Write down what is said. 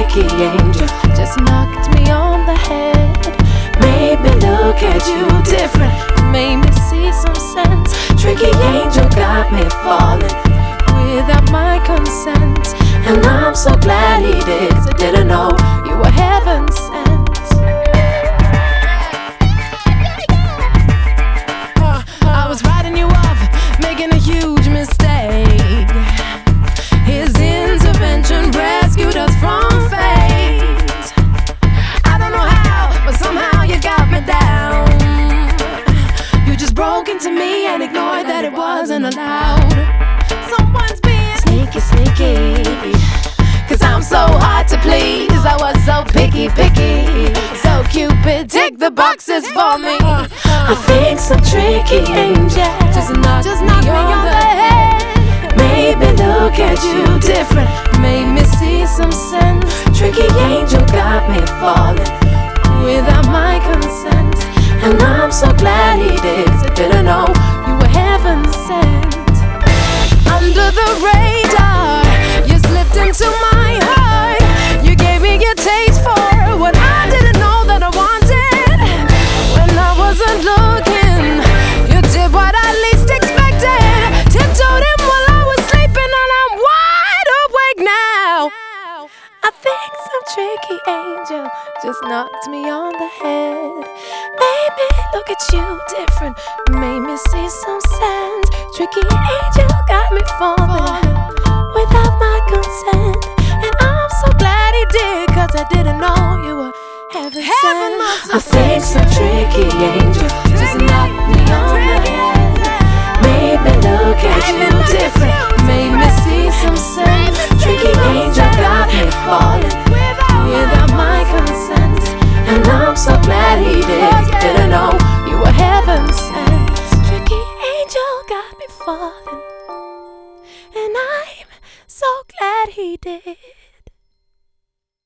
tricky angel just knocked me on the head. Made me look at you different, made me see some sense. Tricky angel got me falling without my consent. And I'm so glad he did, 'cause I didn't know you were heaven sent. I was writing you off, making a huge mistake. His intervention rescued us from fate. I don't know how, but somehow you got me down. You just broke into me and ignored that it wasn't allowed. Someone's being sneaky, sneaky, 'cause I'm so hard to please. I was so picky, picky. So Cupid, tick the boxes for me. I think some tricky angel just knocked me on the head. Made me look at you different, made me see some sense. Tricky angel got me falling without my consent. And I'm so glad he did, 'cause I didn't know you were heaven sent. Under the radar, you slipped into my heart. You gave me a taste for what I didn't know that I wanted. When I wasn't looking, you did what I least expected. Tiptoed in while I was sleeping, and I'm wide awake now. I think some tricky angel just knocked me on the head. Made me look at you different, made me see some sense. Tricky angel got me falling without my consent. And I'm so glad he did, 'cause I didn't know you were heaven sent. I think some tricky angel just knocked me on the head. Made me look at you different, made me see some sense. Tricky angel got me falling without my consent. And I'm so glad he did, 'cause I didn't know you were heaven sent. Tricky angel got me falling, and I'm so glad he did.